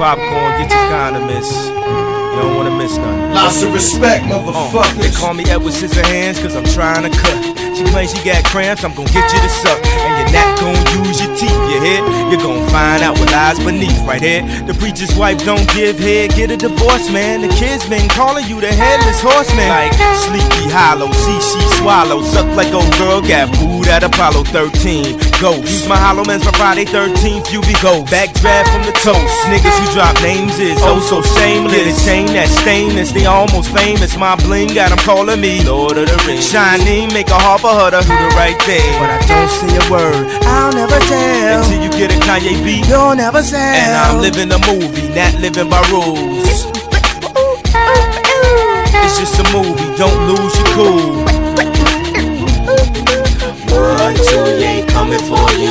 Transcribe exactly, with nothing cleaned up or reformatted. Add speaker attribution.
Speaker 1: popcorn, get your condiments. You don't wanna miss nothing.
Speaker 2: Lots of respect, motherfuckers.
Speaker 1: Uh, they call me Edward Scissorhands cause I'm trying to cut. She claims she got cramps, I'm gon' get you to suck. And you're not gon' use your teeth, you hear? You're gon' find out what lies beneath right here. The preacher's wife don't give head, get a divorce, man. The kids been calling you the headless horseman. Like Sleepy Hollow, see she swallow. Suck like old girl, got booed at Apollo thirteen. Ghost, use my hollow mans for Friday thirteenth, you be ghost. Backdraft from the toast, niggas who drop names is oh so shameless. Get a chain that's stainless, they almost famous. My bling got them calling me Lord of the Rings. Shiny, make a heart for her to do the right thing. But I don't say a word, I'll never tell. Until you get a Kanye beat, you'll never sell. And I'm living a movie, not living by rules. It's just a movie, don't lose your cool. One, two, yeah, coming for you.